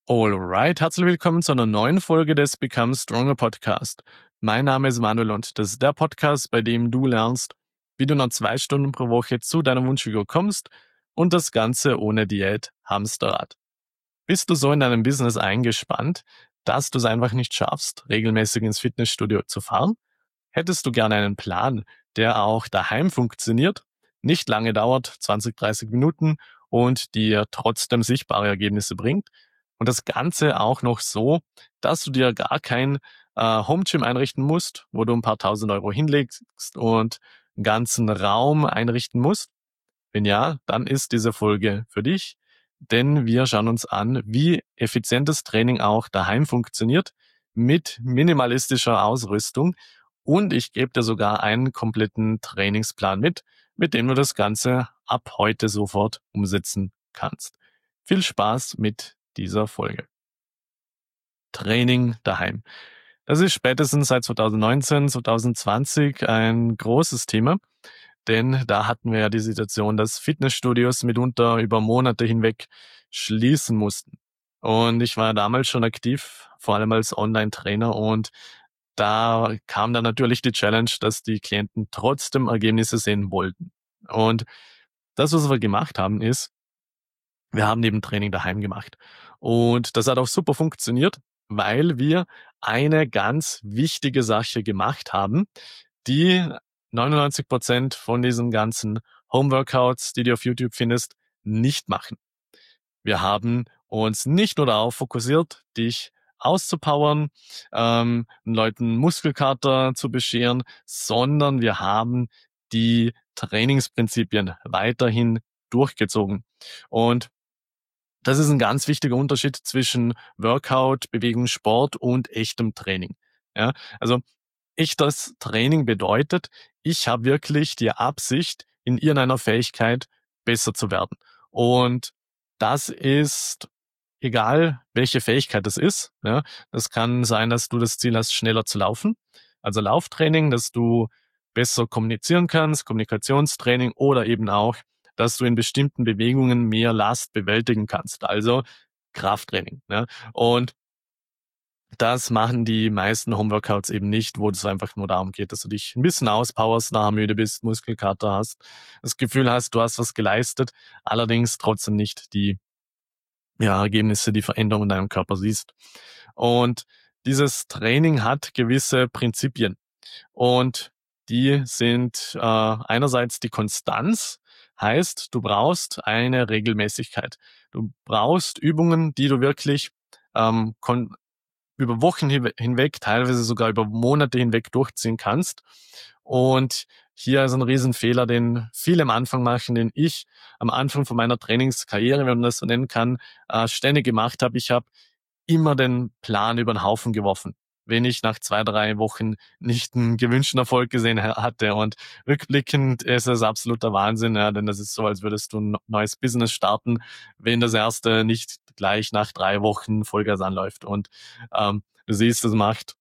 Alright, herzlich willkommen zu einer neuen Folge des Become Stronger Podcast. Mein Name ist Manuel und das ist der Podcast, bei dem du lernst, wie du nach 2 Stunden pro Woche zu deiner Wunschfigur kommst und das Ganze ohne Diät, Hamsterrad. Bist du so in deinem Business eingespannt, dass du es einfach nicht schaffst, regelmäßig ins Fitnessstudio zu fahren? Hättest du gerne einen Plan, der auch daheim funktioniert, nicht lange dauert, 20, 30 Minuten und dir trotzdem sichtbare Ergebnisse bringt? Und das Ganze auch noch so, dass du dir gar kein Home Gym einrichten musst, wo du ein paar tausend Euro hinlegst und einen ganzen Raum einrichten musst. Wenn ja, dann ist diese Folge für dich, denn wir schauen uns an, wie effizientes Training auch daheim funktioniert mit minimalistischer Ausrüstung, und ich gebe dir sogar einen kompletten Trainingsplan mit dem du das Ganze ab heute sofort umsetzen kannst. Viel Spaß mit dieser Folge. Training daheim. Das ist spätestens seit 2019, 2020 ein großes Thema, denn da hatten wir ja die Situation, dass Fitnessstudios mitunter über Monate hinweg schließen mussten. Und ich war damals schon aktiv, vor allem als Online-Trainer, und da kam dann natürlich die Challenge, dass die Klienten trotzdem Ergebnisse sehen wollten. Und das, was wir gemacht haben, ist, wir haben eben Training daheim gemacht. Und das hat auch super funktioniert, weil wir eine ganz wichtige Sache gemacht haben, die 99% von diesen ganzen Home-Workouts, die du auf YouTube findest, nicht machen. Wir haben uns nicht nur darauf fokussiert, dich auszupowern, Leuten Muskelkater zu bescheren, sondern wir haben die Trainingsprinzipien weiterhin durchgezogen. Und das ist ein ganz wichtiger Unterschied zwischen Workout, Bewegung, Sport und echtem Training. Ja, also echtes Training bedeutet, ich habe wirklich die Absicht, in irgendeiner Fähigkeit besser zu werden. Und das ist egal, welche Fähigkeit das ist. Ja, das kann sein, dass du das Ziel hast, schneller zu laufen, also Lauftraining, dass du besser kommunizieren kannst, Kommunikationstraining, oder eben auch, dass du in bestimmten Bewegungen mehr Last bewältigen kannst, also Krafttraining. Ja. Und das machen die meisten Homeworkouts eben nicht, wo es einfach nur darum geht, dass du dich ein bisschen auspowerst, nachher müde bist, Muskelkater hast, das Gefühl hast, du hast was geleistet, allerdings trotzdem nicht die Ergebnisse, die Veränderung in deinem Körper siehst. Und dieses Training hat gewisse Prinzipien. Und die sind einerseits die Konstanz, heißt, du brauchst eine Regelmäßigkeit. Du brauchst Übungen, die du wirklich ähm, über Wochen hinweg, teilweise sogar über Monate hinweg durchziehen kannst. Und hier ist ein Riesenfehler, den viele am Anfang machen, den ich am Anfang von meiner Trainingskarriere, wenn man das so nennen kann, ständig gemacht habe. Ich habe immer den Plan über den Haufen geworfen, wenn ich nach 2, 3 Wochen nicht einen gewünschten Erfolg gesehen hatte. Und rückblickend ist es absoluter Wahnsinn, ja, denn das ist so, als würdest du ein neues Business starten, wenn das erste nicht gleich nach 3 Wochen Vollgas anläuft. Und du siehst, das macht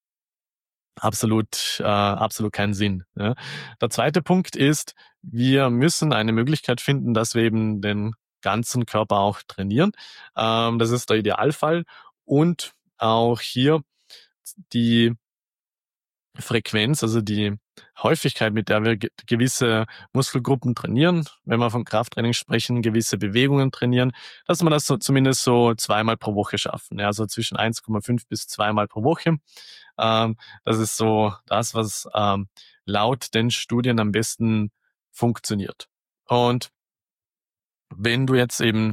absolut keinen Sinn. Ja. Der zweite Punkt ist, wir müssen eine Möglichkeit finden, dass wir eben den ganzen Körper auch trainieren. Das ist der Idealfall. Und auch hier die Frequenz, also die Häufigkeit, mit der wir gewisse Muskelgruppen trainieren, wenn wir von Krafttraining sprechen, gewisse Bewegungen trainieren, dass wir das so zumindest so 2-mal pro Woche schaffen. Ja, also zwischen 1,5 bis 2-mal pro Woche. Das ist so das, was laut den Studien am besten funktioniert. Und wenn du jetzt eben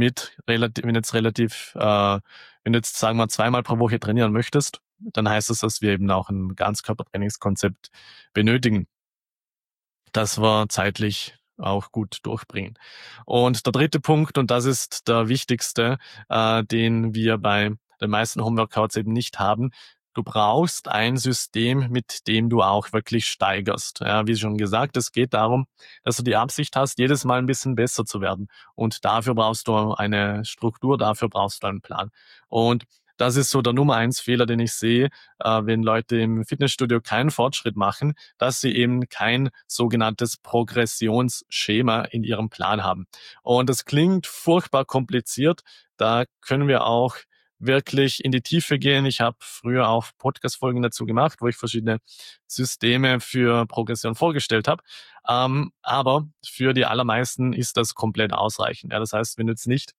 wenn du jetzt sagen wir 2-mal pro Woche trainieren möchtest, dann heißt das, dass wir eben auch ein Ganzkörpertrainingskonzept benötigen, das wir zeitlich auch gut durchbringen. Und der dritte Punkt, und das ist der wichtigste, den wir bei den meisten Homeworkouts eben nicht haben: Du brauchst ein System, mit dem du auch wirklich steigerst. Ja, wie schon gesagt, es geht darum, dass du die Absicht hast, jedes Mal ein bisschen besser zu werden. Und dafür brauchst du eine Struktur, dafür brauchst du einen Plan. Und das ist so der Nummer 1 Fehler, den ich sehe, wenn Leute im Fitnessstudio keinen Fortschritt machen, dass sie eben kein sogenanntes Progressionsschema in ihrem Plan haben. Und das klingt furchtbar kompliziert. Da können wir auch wirklich in die Tiefe gehen. Ich habe früher auch Podcast-Folgen dazu gemacht, wo ich verschiedene Systeme für Progression vorgestellt habe. Aber für die allermeisten ist das komplett ausreichend. Ja, das heißt, wenn du jetzt nicht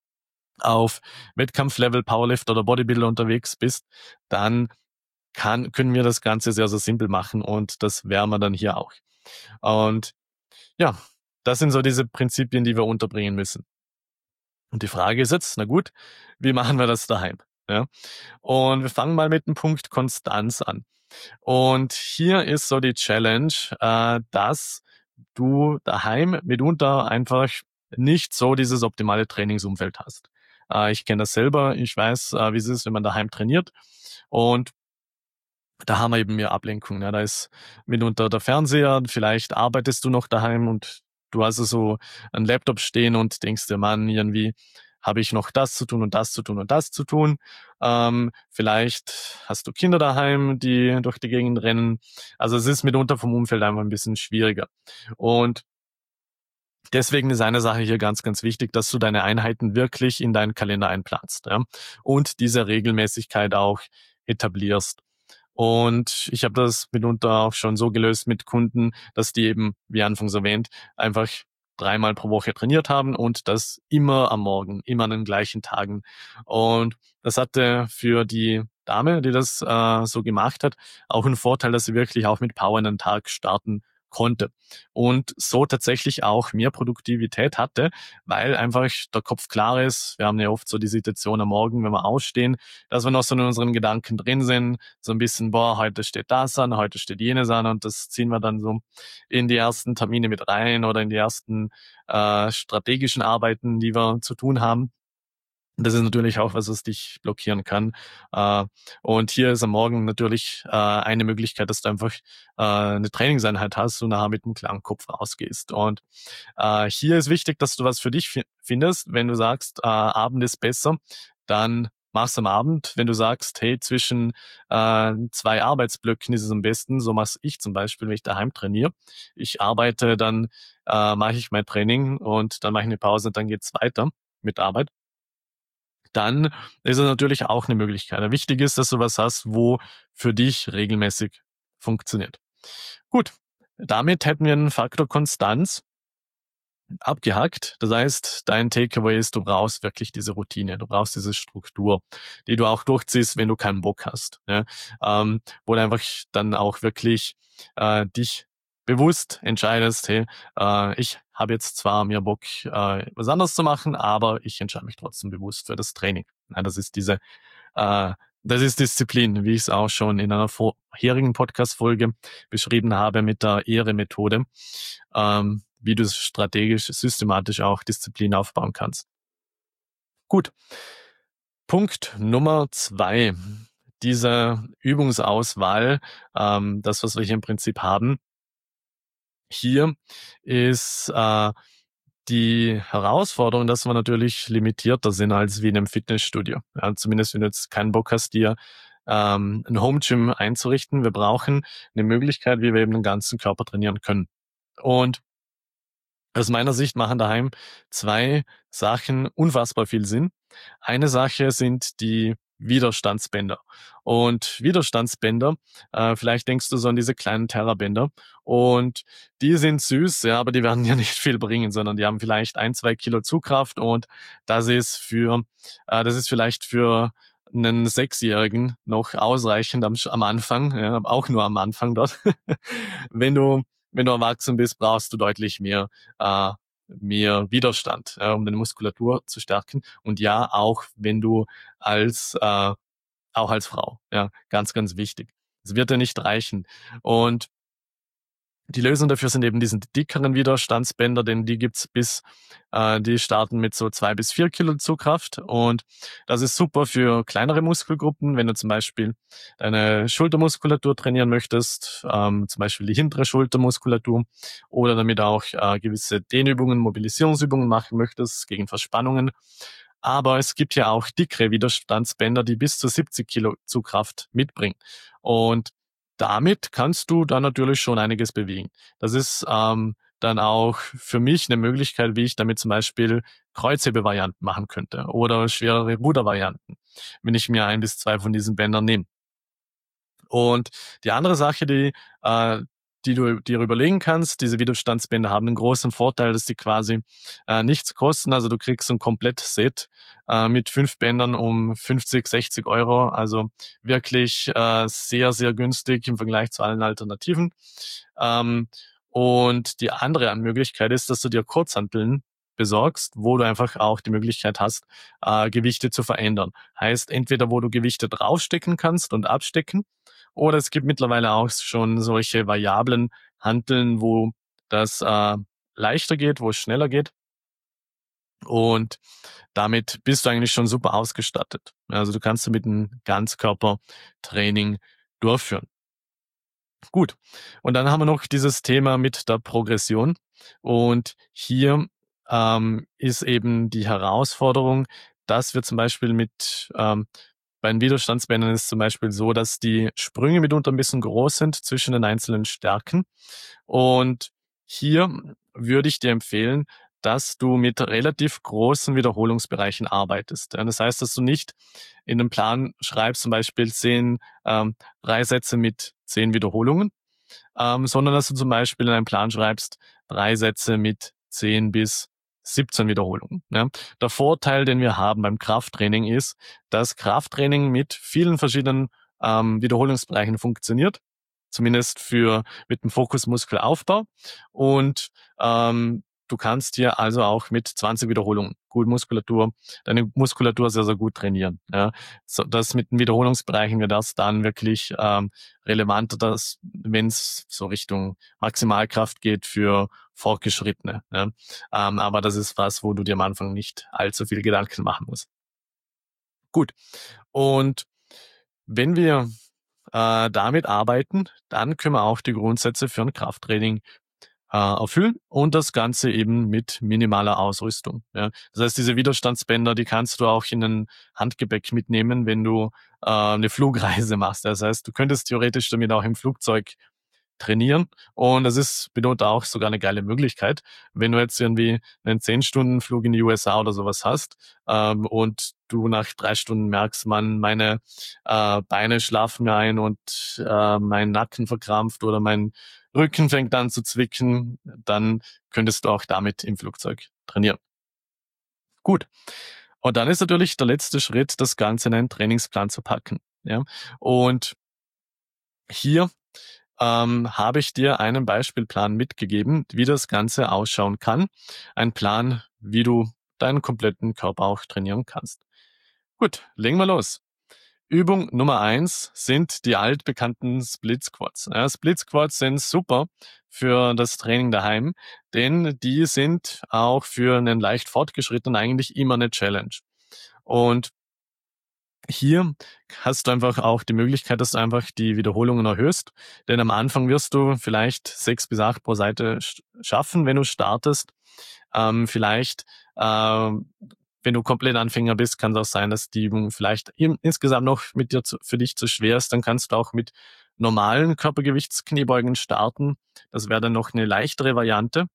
auf Wettkampflevel, Powerlift oder Bodybuilder unterwegs bist, dann können wir das Ganze sehr, sehr simpel machen und das werden wir dann hier auch. Und ja, das sind so diese Prinzipien, die wir unterbringen müssen. Und die Frage ist jetzt, na gut, wie machen wir das daheim? Ja? Und wir fangen mal mit dem Punkt Konstanz an. Und hier ist so die Challenge, dass du daheim mitunter einfach nicht so dieses optimale Trainingsumfeld hast. Ich kenne das selber, ich weiß, wie es ist, wenn man daheim trainiert. Und da haben wir eben mehr Ablenkung. Ja, da ist mitunter der Fernseher, vielleicht arbeitest du noch daheim und du hast so einen Laptop stehen und denkst dir, Mann, irgendwie habe ich noch das zu tun und das zu tun und das zu tun. Vielleicht hast du Kinder daheim, die durch die Gegend rennen. Also es ist mitunter vom Umfeld einfach ein bisschen schwieriger. Und deswegen ist eine Sache hier ganz, ganz wichtig, dass du deine Einheiten wirklich in deinen Kalender einplanst, ja, und diese Regelmäßigkeit auch etablierst. Und ich habe das mitunter auch schon so gelöst mit Kunden, dass die eben, wie anfangs erwähnt, einfach 3-mal pro Woche trainiert haben und das immer am Morgen, immer an den gleichen Tagen. Und das hatte für die Dame, die das so gemacht hat, auch einen Vorteil, dass sie wirklich auch mit Power in den Tag starten konnte und so tatsächlich auch mehr Produktivität hatte, weil einfach der Kopf klar ist. Wir haben ja oft so die Situation am Morgen, wenn wir ausstehen, dass wir noch so in unseren Gedanken drin sind, so ein bisschen, boah, heute steht das an, heute steht jenes an und das ziehen wir dann so in die ersten Termine mit rein oder in die ersten strategischen Arbeiten, die wir zu tun haben. Das ist natürlich auch was, was dich blockieren kann. Äh, und hier ist am Morgen natürlich eine Möglichkeit, dass du einfach eine Trainingseinheit hast und nachher mit einem klaren Kopf rausgehst. Und hier ist wichtig, dass du was für dich findest. Wenn du sagst, Abend ist besser, dann mach's am Abend. Wenn du sagst, hey, zwischen 2 Arbeitsblöcken ist es am besten, so mache ich zum Beispiel, wenn ich daheim trainiere. Ich arbeite, dann mache ich mein Training und dann mache ich eine Pause und dann geht's weiter mit Arbeit. Dann ist es natürlich auch eine Möglichkeit. Wichtig ist, dass du was hast, wo für dich regelmäßig funktioniert. Gut, damit hätten wir einen Faktor Konstanz abgehackt. Das heißt, dein Takeaway ist, du brauchst wirklich diese Routine, du brauchst diese Struktur, die du auch durchziehst, wenn du keinen Bock hast. Ja? Wo du einfach dann auch wirklich dich bewusst entscheidest, hey, ich habe jetzt zwar mehr Bock, was anderes zu machen, aber ich entscheide mich trotzdem bewusst für das Training. Ja, das ist Disziplin, wie ich es auch schon in einer vorherigen Podcast-Folge beschrieben habe mit der Ehre-Methode, wie du strategisch, systematisch auch Disziplin aufbauen kannst. Gut, Punkt Nummer 2. Diese Übungsauswahl, das, was wir hier im Prinzip haben, hier ist die Herausforderung, dass wir natürlich limitierter sind als wie in einem Fitnessstudio. Ja, zumindest wenn du jetzt keinen Bock hast, dir ein Home Gym einzurichten. Wir brauchen eine Möglichkeit, wie wir eben den ganzen Körper trainieren können. Und aus meiner Sicht machen daheim 2 Sachen unfassbar viel Sinn. Eine Sache sind die Widerstandsbänder. Und Widerstandsbänder, vielleicht denkst du so an diese kleinen Terrabänder. Und die sind süß, ja, aber die werden ja nicht viel bringen, sondern die haben vielleicht 1-2 Kilo Zugkraft und das ist das ist vielleicht für einen 6-Jährigen noch ausreichend am Anfang, ja, auch nur am Anfang dort. Wenn du wenn du erwachsen bist, brauchst du deutlich mehr Widerstand, um deine Muskulatur zu stärken. Und ja, auch wenn du auch als Frau, ja, ganz, ganz wichtig. Es wird dir nicht reichen. Und die Lösung dafür sind eben diese dickeren Widerstandsbänder, denn die starten mit so 2-4 Kilo Zugkraft und das ist super für kleinere Muskelgruppen, wenn du zum Beispiel deine Schultermuskulatur trainieren möchtest, zum Beispiel die hintere Schultermuskulatur oder damit auch gewisse Dehnübungen, Mobilisierungsübungen machen möchtest gegen Verspannungen. Aber es gibt ja auch dickere Widerstandsbänder, die bis zu 70 Kilo Zugkraft mitbringen. Und damit kannst du dann natürlich schon einiges bewegen. Das ist dann auch für mich eine Möglichkeit, wie ich damit zum Beispiel Kreuzhebevarianten machen könnte oder schwerere Rudervarianten. wenn ich mir 1 bis 2 von diesen Bändern nehme. Und die andere Sache, die du dir überlegen kannst, diese Widerstandsbänder haben einen großen Vorteil, dass die quasi nichts kosten. Also du kriegst ein Komplettset mit 5 Bändern um 50, 60 Euro. Also wirklich sehr, sehr günstig im Vergleich zu allen Alternativen. Ähm, und die andere Möglichkeit ist, dass du dir Kurzhanteln besorgst, wo du einfach auch die Möglichkeit hast, Gewichte zu verändern. Heißt, entweder wo du Gewichte draufstecken kannst und abstecken, oder es gibt mittlerweile auch schon solche variablen Hanteln, wo das leichter geht, wo es schneller geht. Und damit bist du eigentlich schon super ausgestattet. Also du kannst damit ein Ganzkörpertraining durchführen. Gut. Und dann haben wir noch dieses Thema mit der Progression. Und hier ist eben die Herausforderung, dass wir zum Beispiel bei den Widerstandsbändern ist zum Beispiel so, dass die Sprünge mitunter ein bisschen groß sind zwischen den einzelnen Stärken. Und hier würde ich dir empfehlen, dass du mit relativ großen Wiederholungsbereichen arbeitest. Ja, das heißt, dass du nicht in den Plan schreibst, zum Beispiel 3 Sätze mit 10 Wiederholungen, sondern dass du zum Beispiel in einen Plan schreibst, 3 Sätze mit 10 bis 17 Wiederholungen. Ja. Der Vorteil, den wir haben beim Krafttraining ist, dass Krafttraining mit vielen verschiedenen Wiederholungsbereichen funktioniert, zumindest mit dem Fokusmuskelaufbau. Und du kannst hier also auch mit 20 Wiederholungen deine Muskulatur sehr, sehr gut trainieren. Ja. So, das mit den Wiederholungsbereichen wird das dann wirklich relevant, dass wenn es so Richtung Maximalkraft geht für Fortgeschrittene. Ja. Aber das ist was, wo du dir am Anfang nicht allzu viel Gedanken machen musst. Gut. Und wenn wir damit arbeiten, dann können wir auch die Grundsätze für ein Krafttraining erfüllen und das Ganze eben mit minimaler Ausrüstung. Ja. Das heißt, diese Widerstandsbänder, die kannst du auch in ein Handgepäck mitnehmen, wenn du eine Flugreise machst. Das heißt, du könntest theoretisch damit auch im Flugzeug trainieren und das ist mitunter auch sogar eine geile Möglichkeit, wenn du jetzt irgendwie einen 10-Stunden-Flug in die USA oder sowas hast und du nach 3 Stunden merkst, meine Beine schlafen mir ein und mein Nacken verkrampft oder mein Rücken fängt an zu zwicken, dann könntest du auch damit im Flugzeug trainieren. Gut. Und dann ist natürlich der letzte Schritt, das Ganze in einen Trainingsplan zu packen. Ja? Und hier habe ich dir einen Beispielplan mitgegeben, wie das Ganze ausschauen kann. Ein Plan, wie du deinen kompletten Körper auch trainieren kannst. Gut, legen wir los. Übung Nummer 1 sind die altbekannten Split Squats. Ja, Split Squats sind super für das Training daheim, denn die sind auch für einen leicht Fortgeschrittenen eigentlich immer eine Challenge. Und hier hast du einfach auch die Möglichkeit, dass du einfach die Wiederholungen erhöhst. Denn am Anfang wirst du vielleicht 6 bis 8 pro Seite schaffen, wenn du startest. Vielleicht, wenn du komplett Anfänger bist, kann es auch sein, dass die Übung vielleicht insgesamt noch für dich zu schwer ist. Dann kannst du auch mit normalen Körpergewichtskniebeugen starten. Das wäre dann noch eine leichtere Variante.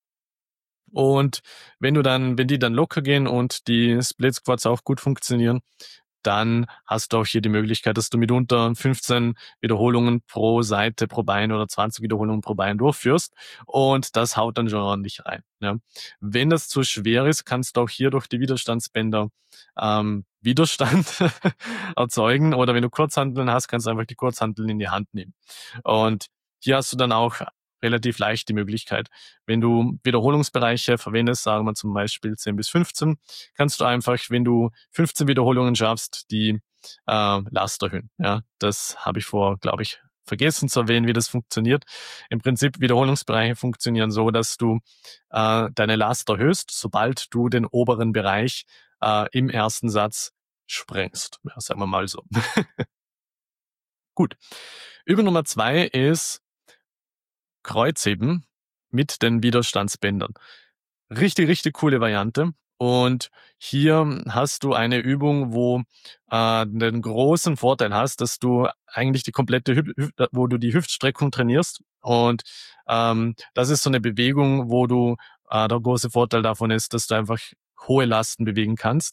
Und wenn die dann locker gehen und die Split Squats auch gut funktionieren, dann hast du auch hier die Möglichkeit, dass du mitunter 15 Wiederholungen pro Seite, pro Bein oder 20 Wiederholungen pro Bein durchführst. Und das haut dann schon ordentlich rein. Ja. Wenn das zu schwer ist, kannst du auch hier durch die Widerstandsbänder Widerstand erzeugen. Oder wenn du Kurzhanteln hast, kannst du einfach die Kurzhanteln in die Hand nehmen. Und hier hast du dann auch relativ leicht die Möglichkeit. Wenn du Wiederholungsbereiche verwendest, sagen wir zum Beispiel 10 bis 15, kannst du einfach, wenn du 15 Wiederholungen schaffst, die Last erhöhen. Ja, das habe ich glaube ich, vergessen zu erwähnen, wie das funktioniert. Im Prinzip Wiederholungsbereiche funktionieren so, dass du deine Last erhöhst, sobald du den oberen Bereich im ersten Satz sprengst. Ja, sagen wir mal so. Gut. Übung Nummer 2 ist Kreuzheben mit den Widerstandsbändern. Richtig, richtig coole Variante. Und hier hast du eine Übung, wo den großen Vorteil hast, dass du eigentlich die komplette wo du die Hüftstreckung trainierst. Und das ist so eine Bewegung, wo du der große Vorteil davon ist, dass du einfach hohe Lasten bewegen kannst.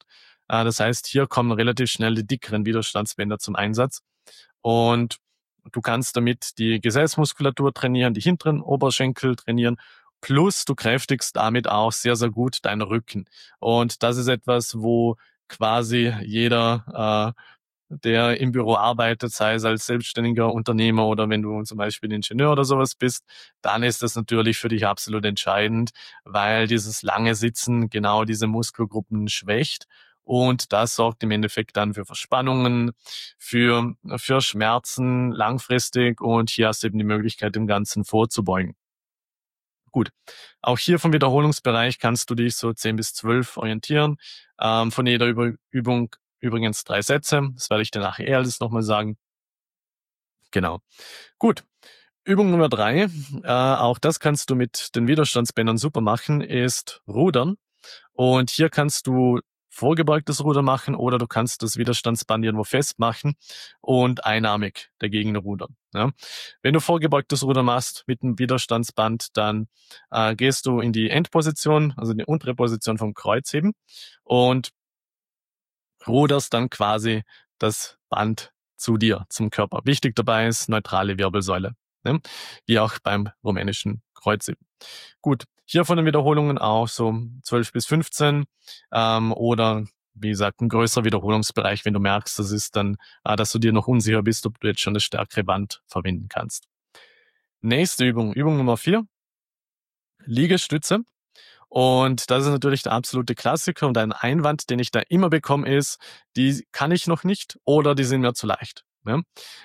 Das heißt, hier kommen relativ schnell die dickeren Widerstandsbänder zum Einsatz. Und du kannst damit die Gesäßmuskulatur trainieren, die hinteren Oberschenkel trainieren, plus du kräftigst damit auch sehr, sehr gut deinen Rücken. Und das ist etwas, wo quasi jeder der im Büro arbeitet, sei es als selbstständiger Unternehmer oder wenn du zum Beispiel Ingenieur oder sowas bist, dann ist das natürlich für dich absolut entscheidend, weil dieses lange Sitzen genau diese Muskelgruppen schwächt. Und das sorgt im Endeffekt dann für Verspannungen, für Schmerzen langfristig. Und hier hast du eben die Möglichkeit, dem Ganzen vorzubeugen. Gut. Auch hier vom Wiederholungsbereich kannst du dich so 10 bis 12 orientieren. Von jeder Übung übrigens 3 Sätze. Das werde ich dir nachher alles nochmal sagen. Genau. Gut. Übung Nummer 3, auch das kannst du mit den Widerstandsbändern super machen, ist Rudern. Und hier kannst du vorgebeugtes Rudern machen oder du kannst das Widerstandsband irgendwo festmachen und einarmig dagegen rudern. Ja. Wenn du vorgebeugtes Rudern machst mit dem Widerstandsband, dann gehst du in die Endposition, also in die untere Position vom Kreuzheben und ruderst dann quasi das Band zu dir, zum Körper. Wichtig dabei ist neutrale Wirbelsäule, ne? Wie auch beim rumänischen Kreuzheben. Gut, hier von den Wiederholungen auch so 12 bis 15 oder wie gesagt, ein größerer Wiederholungsbereich, wenn du merkst, das ist dann, dass du dir noch unsicher bist, ob du jetzt schon das stärkere Band verwenden kannst. Nächste Übung, Übung Nummer 4, Liegestütze. Und das ist natürlich der absolute Klassiker und ein Einwand, den ich da immer bekomme, ist, die kann ich noch nicht oder die sind mir zu leicht. Ne?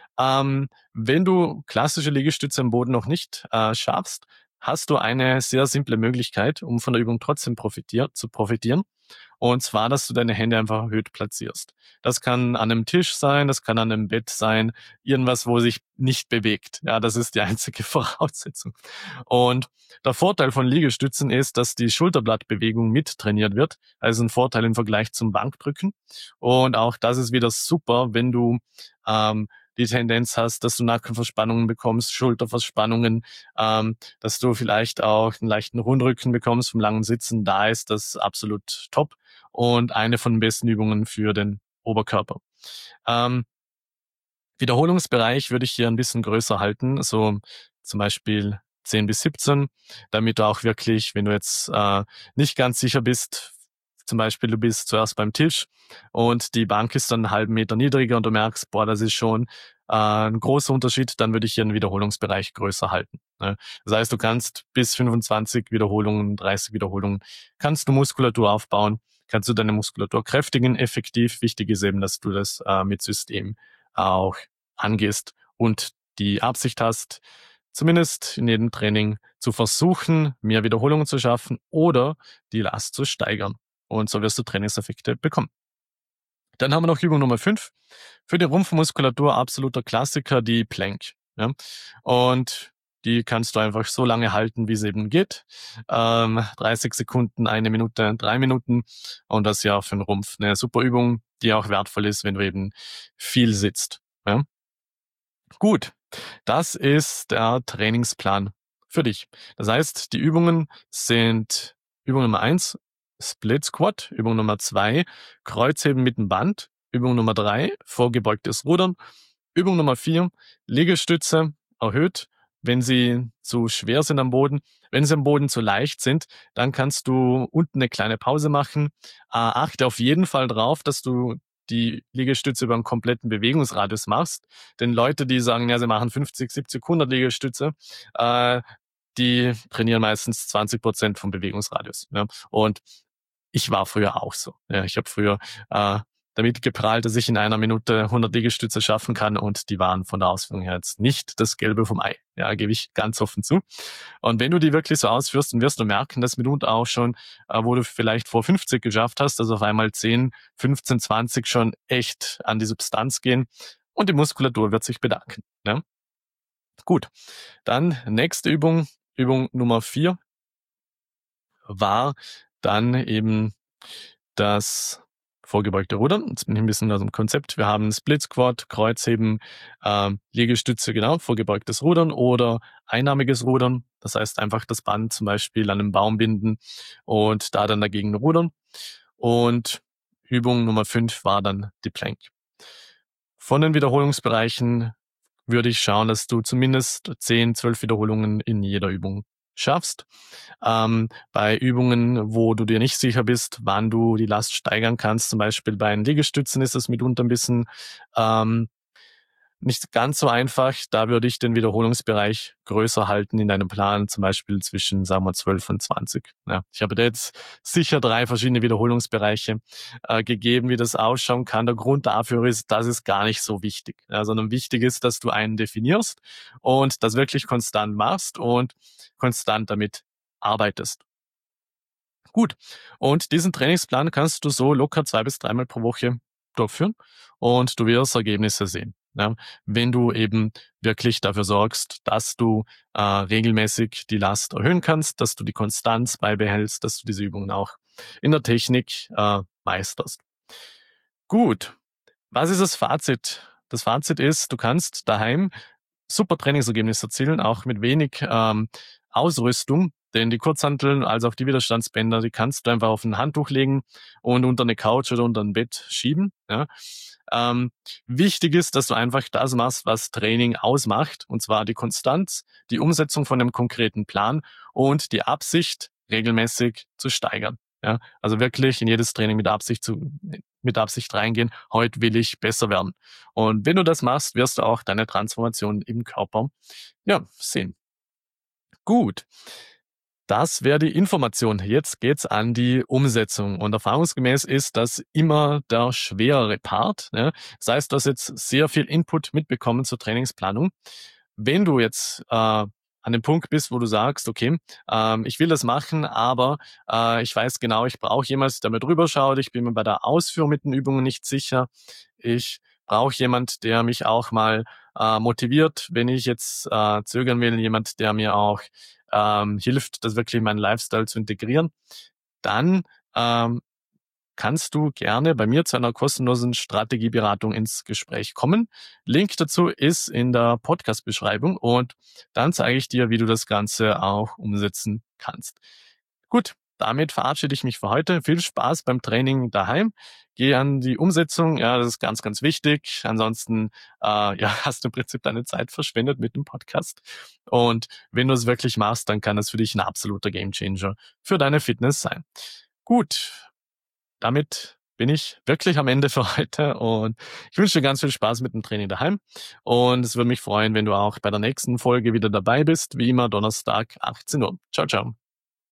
Wenn du klassische Liegestütze am Boden noch nicht schaffst, hast du eine sehr simple Möglichkeit, um von der Übung trotzdem zu profitieren. Und zwar, dass du deine Hände einfach erhöht platzierst. Das kann an einem Tisch sein, das kann an einem Bett sein, irgendwas, wo sich nicht bewegt. Ja, das ist die einzige Voraussetzung. Und der Vorteil von Liegestützen ist, dass die Schulterblattbewegung mit trainiert wird. Also ein Vorteil im Vergleich zum Bankdrücken. Und auch das ist wieder super, wenn du die Tendenz hast, dass du Nackenverspannungen bekommst, Schulterverspannungen, dass du vielleicht auch einen leichten Rundrücken bekommst vom langen Sitzen. Da ist das absolut top und eine von den besten Übungen für den Oberkörper. Ähm, Wiederholungsbereich würde ich hier ein bisschen größer halten, so zum Beispiel 10 bis 17, damit du auch wirklich, wenn du jetzt nicht ganz sicher bist, zum Beispiel du bist zuerst beim Tisch und die Bank ist dann einen halben Meter niedriger und du merkst, boah, das ist schon ein großer Unterschied, dann würde ich hier einen Wiederholungsbereich größer halten. Ne? Das heißt, du kannst bis 25 Wiederholungen, 30 Wiederholungen, kannst du Muskulatur aufbauen, kannst du deine Muskulatur kräftigen, effektiv. Wichtig ist eben, dass du das mit System auch angehst und die Absicht hast, zumindest in jedem Training zu versuchen, mehr Wiederholungen zu schaffen oder die Last zu steigern. Und so wirst du Trainingseffekte bekommen. Dann haben wir noch Übung Nummer 5. Für die Rumpfmuskulatur absoluter Klassiker, die Plank. Ja? Und die kannst du einfach so lange halten, wie es eben geht. 30 Sekunden, 1 Minute, 3 Minuten. Und das ja für den Rumpf eine super Übung, die auch wertvoll ist, wenn du eben viel sitzt. Ja? Gut, das ist der Trainingsplan für dich. Das heißt, die Übungen sind Übung Nummer 1, Split Squat, Übung Nummer 2, Kreuzheben mit dem Band, Übung Nummer 3, vorgebeugtes Rudern, Übung Nummer 4, Liegestütze erhöht, wenn sie zu schwer sind am Boden. Wenn sie am Boden zu leicht sind, dann kannst du unten eine kleine Pause machen. Achte auf jeden Fall drauf, dass du die Liegestütze über einen kompletten Bewegungsradius machst. Denn Leute, die sagen, ja, sie machen 50, 70, 100 Liegestütze, die trainieren meistens 20% vom Bewegungsradius. Ja. Und ich war früher auch so. Ja, ich habe früher damit geprahlt, dass ich in einer Minute 100 Liegestütze schaffen kann und die waren von der Ausführung her jetzt nicht das Gelbe vom Ei. Ja, gebe ich ganz offen zu. Und wenn du die wirklich so ausführst, dann wirst du merken, dass mitunter auch schon, wo du vielleicht vor 50 geschafft hast, dass auf einmal 10, 15, 20 schon echt an die Substanz gehen und die Muskulatur wird sich bedanken. Ne? Gut, dann nächste Übung, Übung Nummer 4 war dann eben das vorgebeugte Rudern. Jetzt bin ich ein bisschen aus dem Konzept. Wir haben Split Squat, Kreuzheben, Liegestütze, genau, vorgebeugtes Rudern oder einarmiges Rudern. Das heißt einfach das Band zum Beispiel an einem Baum binden und da dann dagegen rudern. Und Übung Nummer 5 war dann die Plank. Von den Wiederholungsbereichen würde ich schauen, dass du zumindest 10, 12 Wiederholungen in jeder Übung schaffst. Bei Übungen, wo du dir nicht sicher bist, wann du die Last steigern kannst, zum Beispiel bei den Liegestützen ist das mitunter ein bisschen nicht ganz so einfach. Da würde ich den Wiederholungsbereich größer halten in deinem Plan, zum Beispiel zwischen, sagen wir, 12 und 20. Ja, ich habe dir jetzt sicher 3 verschiedene Wiederholungsbereiche gegeben, wie das ausschauen kann. Der Grund dafür ist, das ist gar nicht so wichtig, ja, sondern wichtig ist, dass du einen definierst und das wirklich konstant machst und konstant damit arbeitest. Gut. Und diesen Trainingsplan kannst du so locker 2 bis 3 Mal pro Woche durchführen und du wirst Ergebnisse sehen. Ja, wenn du eben wirklich dafür sorgst, dass du regelmäßig die Last erhöhen kannst, dass du die Konstanz beibehältst, dass du diese Übungen auch in der Technik meisterst. Gut. Was ist das Fazit? Das Fazit ist, du kannst daheim super Trainingsergebnisse erzielen, auch mit wenig Ausrüstung. Denn die Kurzhanteln, als auch die Widerstandsbänder, die kannst du einfach auf ein Handtuch legen und unter eine Couch oder unter ein Bett schieben. Ja. Wichtig ist, dass du einfach das machst, was Training ausmacht, und zwar die Konstanz, die Umsetzung von einem konkreten Plan und die Absicht, regelmäßig zu steigern. Ja. Also wirklich in jedes Training mit Absicht reingehen, heute will ich besser werden. Und wenn du das machst, wirst du auch deine Transformation im Körper sehen. Gut. Das wäre die Information. Jetzt geht's an die Umsetzung. Und erfahrungsgemäß ist das immer der schwerere Part. Ne? Das heißt, du hast jetzt sehr viel Input mitbekommen zur Trainingsplanung. Wenn du jetzt an dem Punkt bist, wo du sagst, okay, ich will das machen, aber ich weiß genau, ich brauche jemanden, der mir drüber schaut. Ich bin mir bei der Ausführung mit den Übungen nicht sicher. Ich brauche jemand, der mich auch mal motiviert, wenn ich jetzt zögern will. Jemand, der mir auch hilft, das wirklich in meinen Lifestyle zu integrieren. Dann kannst du gerne bei mir zu einer kostenlosen Strategieberatung ins Gespräch kommen. Link dazu ist in der Podcast-Beschreibung und dann zeige ich dir, wie du das Ganze auch umsetzen kannst. Gut, damit verabschiede ich mich für heute. Viel Spaß beim Training daheim. Geh an die Umsetzung, ja, das ist ganz, ganz wichtig. Ansonsten hast du im Prinzip deine Zeit verschwendet mit dem Podcast. Und wenn du es wirklich machst, dann kann das für dich ein absoluter Gamechanger für deine Fitness sein. Gut, damit bin ich wirklich am Ende für heute und ich wünsche dir ganz viel Spaß mit dem Training daheim und es würde mich freuen, wenn du auch bei der nächsten Folge wieder dabei bist, wie immer Donnerstag 18 Uhr. Ciao, ciao.